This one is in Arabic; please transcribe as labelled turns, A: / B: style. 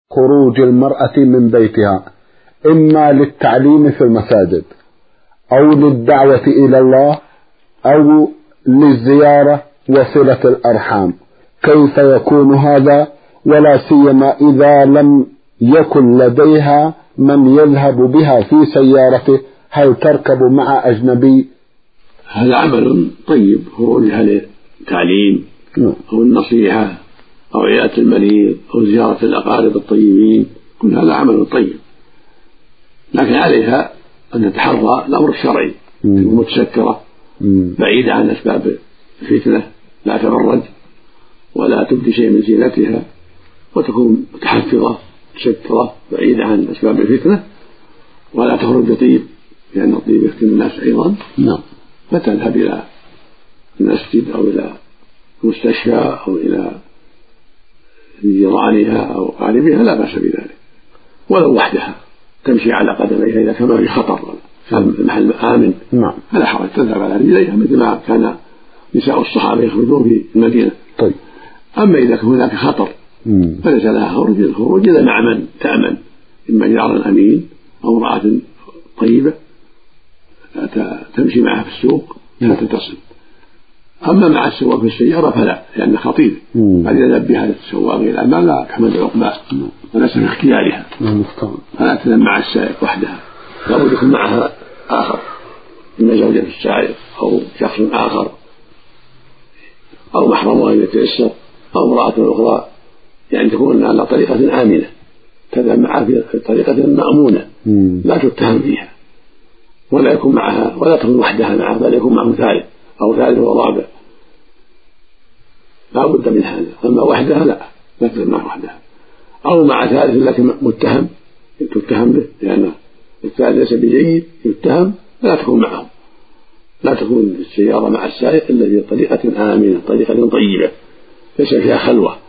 A: خروج المرأة من بيتها إما للتعليم في المساجد أو للدعوة إلى الله أو للزيارة وصلة الأرحام، كيف يكون هذا؟ ولا سيما إذا لم يكن لديها من يذهب بها في سيارته، هل تركب مع أجنبي؟
B: هذا عمل طيب، خروجها للتعليم أو النصيحة أو عيادة المريض أو زيارة الأقارب الطيبين، كل هذا عمل طيب، لكن عليها أن تتحرى الأمر الشرعي، تكون متسترة بعيدة عن أسباب الفتنة، لا تبرج ولا تبدي شيء من زينتها، وتكون متحفظة متسترة بعيدة عن أسباب الفتنة، ولا تخرج بطيب لأن الطيب يفتن الناس أيضا. فتذهب إلى المسجد أو إلى المستشفى أو إلى جيرانها أو قاربها، لا بأس بذلك، ولو وحدها تمشي على قدميها إذا كان في خطر المحل آمن فلا حرج، تذهب على رجليها مثل ما كان نساء الصحابة يخرجون في المدينة.
A: طيب.
B: أما إذا كان هناك خطر فليس لها الخروج إلا مع من تأمن، إما جار أمين أو امرأة طيبة تمشي معها في السوق حتى تصل. أما مع السواق في السيارة فلا، لأن خطير قد ينبه السواق إلى ما لا تحمل عقباه وليس في اختيارها، فلا تنام مع السائق وحدها، لابد يكون معها آخر، إما زوجة السائق أو شخص آخر أو محرمها إذا تيسر أو امرأة أخرى، يعني تكون على طريقة آمنة، تذهب معها في طريقة مأمونة لا تتهم فيها، ولا يكون معها ولا تكون وحدها معها، بل يكون معه ثالث أو ثالث ورابع، لا بد من هذا. أما وحدها لا تكون مع وحدها، أو مع ثالث لكن تتهم به، لأن الثالث ليس بجيد يتهم، لا تكون معه، لا تكون السيارة مع السائق إلا في طريقة آمنة، طريقة طيبة ليس فيها خلوة.